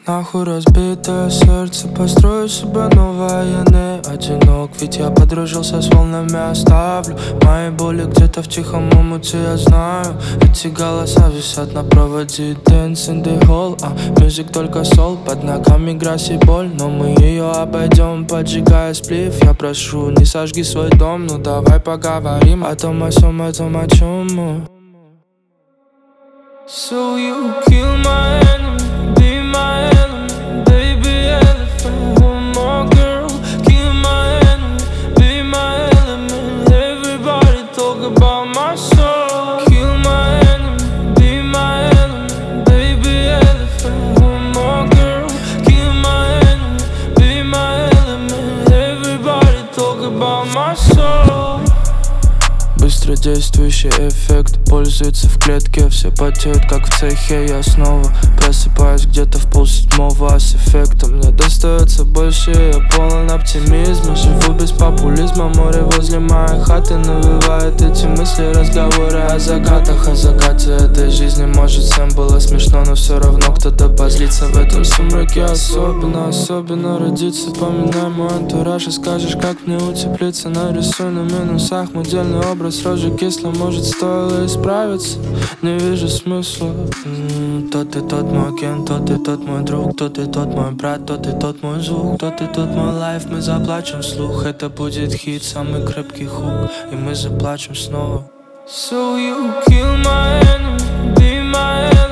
Нахуй разбитое сердце, построю себе новое. Я не одинок, ведь я подружился с волнами. Оставлю мои боли где-то в тихом омуте. Я знаю, эти голоса висят на проводе. Dance in the hall, мюзик только сол. Под ногами грязь и боль, но мы ее обойдем, поджигая сплив. Я прошу, не сожги свой дом, ну давай поговорим о том, о сём, о том, о чем мы. So you kill my enemy, be my enemy, baby elephant. One more girl, kill my enemy, be my element. Everybody talk about my soul. Kill my enemy, be my element, baby elephant. One more girl, kill my enemy, be my element. Everybody talk about my soul. Быстродействующий эффект пользуется в клетке. Все потеют, как в цехе. Я снова просыпаюсь где-то в 6:30, а с эффектом мне достается больше. Я полон оптимизма, живу без популизма. Море возле моей хаты навевает эти мысли, разговоры о закатах, о закате этой жизни. Может, всем было смешно, но все равно кто-то позлится в этом сумраке. Особенно родиться. Поминай мой антураж и скажешь, как мне утеплиться. Нарисуй на минусах модельный образ рожи кисло. Может, стоило исправиться, не вижу смысла. То ты тот мой кен, то ты тот мой друг, то ты тот мой брат, то ты тот мой звук, то ты тот мой лайф. Мы заплачем вслух, это будет хит, самый крепкий хук, и мы заплачем снова. So you kill my enemy, be my enemy.